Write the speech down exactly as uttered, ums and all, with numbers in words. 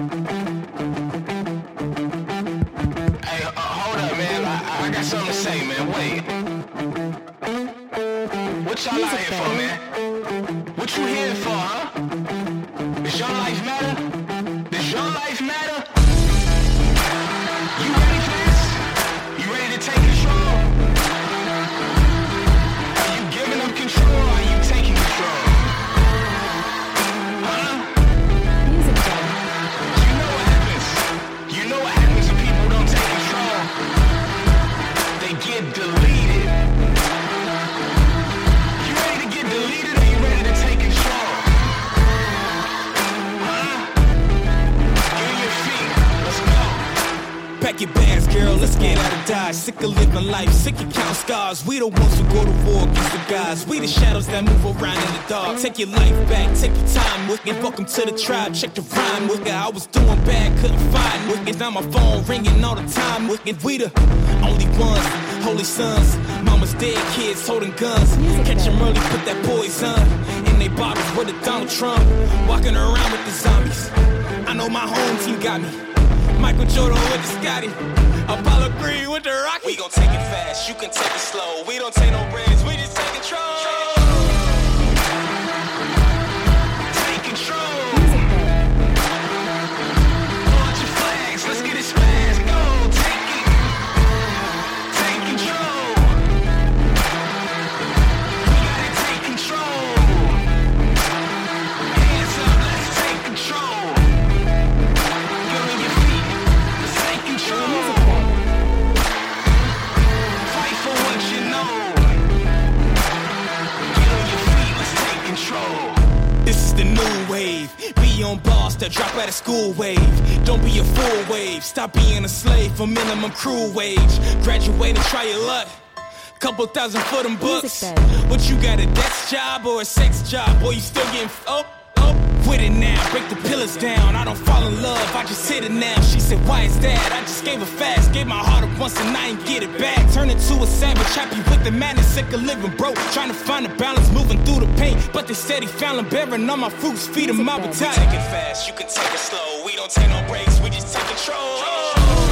Hey, uh, hold up, man. I, I got something to say, man. Wait. What y'all out here for, man? What you here for, huh? Does your life matter? Does your life matter? You ready for this? You ready to take control? Are you giving up control or are you taking control? Huh? Music Zone. You know what happens. You know what happens when people don't take control. They get deleted. You ready to get deleted or you ready to take control? Huh? Get on your feet. Let's go. Pack your bags, girl, let's get out of Dodge. Sick of living life, sick of counting scars. We the ones who go to war against the gods. We the shadows that move around in the dark. Take your life back, take your time with it. Welcome to the tribe, check the rhyme with it. I was doing bad, couldn't find with it. Now my phone ringing all the time with it. We the only ones, holy sons. Mama's dead, kids holding guns. Catch them early, put that poison in they bottles with the Donald Trump. Walking around with the zombies. I know my home team got me. Michael Jordan with the Scotty, Apollo Creed with the Rocky. We gon' take it fast, you can take it slow. We don't take no breaks, we just take control. Take control. Launch your flags, let's get it smashed. Go, take it. Take control. We gotta take control. Hands up, let's take control. Get on your feet, let's take control. Fight for what you know. Get on your feet, let's take control. This is the new wave. Be on boss that drop out of school wave. Don't be a fool wave. Stop being a slave for minimum crew wage. Graduate and try your luck. Couple thousand for them books. What you got, a desk job or a sex job? Boy, you still getting f- oh, oh. With it now, break the pillars down. I don't fall in love, I just hit it now. She said, why is that? I just gave her fast. Gave my heart up once and I ain't get it back. Turn into a savage, happy with the madness. Sick of living broke, trying to find a balance. Moving through the pain, but they steady fouling. Bearing all my fruits, feed them appetite. Take it fast, you can take it slow. We don't take no breaks, we just take control.